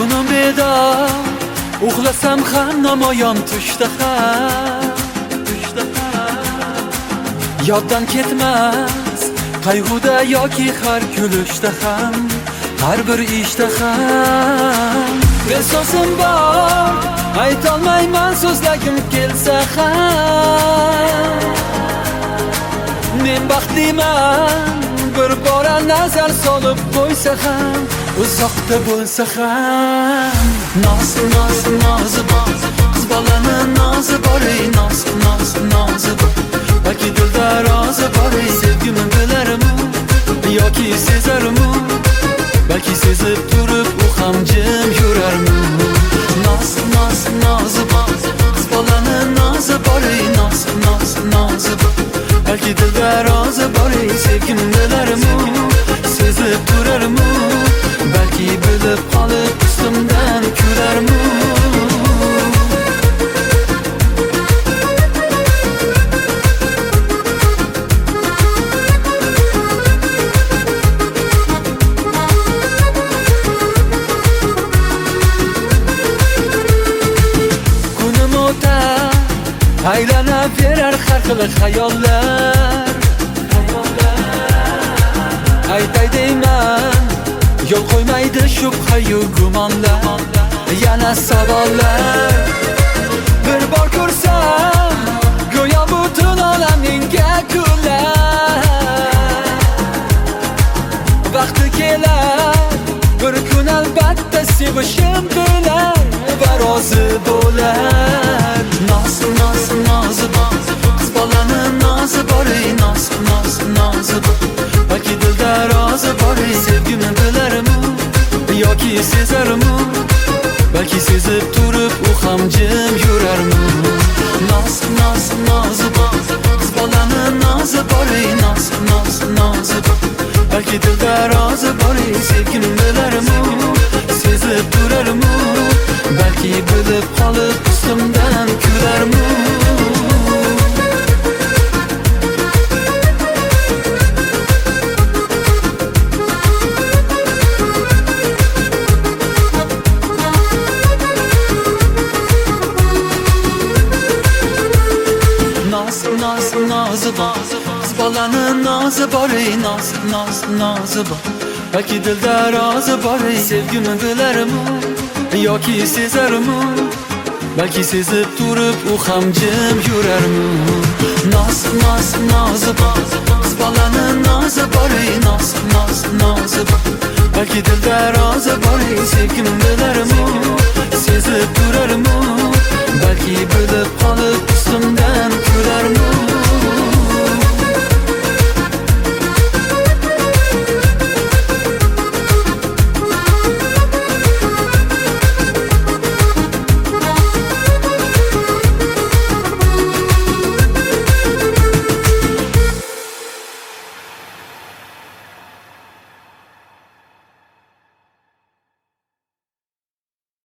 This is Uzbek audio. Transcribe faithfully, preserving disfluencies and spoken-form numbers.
Kunim bedor uxlasam ham namoyon tushda ham tushda ham yoddan ketmas qayg'uda yoki har kulishda ham har bir ishda ham esosim bor aytolmayman so'zlagim kelsa ham men baxtliman bir bora nazar solib qo'ysa ham uzoqda bo'lsa ham noz noz nozi bor qiz bolani nozi bor ey noz noz nozi bor balki dilda rozi bor ey sevgimni bilarmi yoki sezarmi balki sezib turib u ham jim yurarmi noz noz nozi bor qiz bolani nozi bor ey noz noz nozi bor balki dilda rozi bor ey sevgimni bilarmi sezib turarmi balki bilib qolib ustimdan kularmi kunim o'tar aylanaverar har xil xayollar aytay deyman yo'l qo'ymaydi shubha-yu gumonlar yana savollar bir bor ko'rsam go'yo butun olam menga kular vaqti kelar bir kun albatta sevishim bilan va rozi bo'lar noz noz nozi bor qiz bolani nozi bor ey noz noz nozi bor balki dilda rozi bor ey sevgimni bilarmi yoki sezarmi balki sezib turib u ham jim yurarmi noz noz nozi bor qiz bolani nozi bor ey noz noz nozi bor balki dilda rozi bor ey sevgimni bilarmi sezib turarmi balki bilib qolib ustimdan kularmi noz noz nozi bor qiz bolani nozi bor ey noz noz nozi bor balki dilda rozi bor ey sevgimni bilarmi yoki sezarmi balki sezib turib u ham jim yurarmi noz noz nozi bor qiz bolani nozi bor ey noz noz nozi bor balki dilda rozi bor ey sevgimni bilarmi sezib turarmi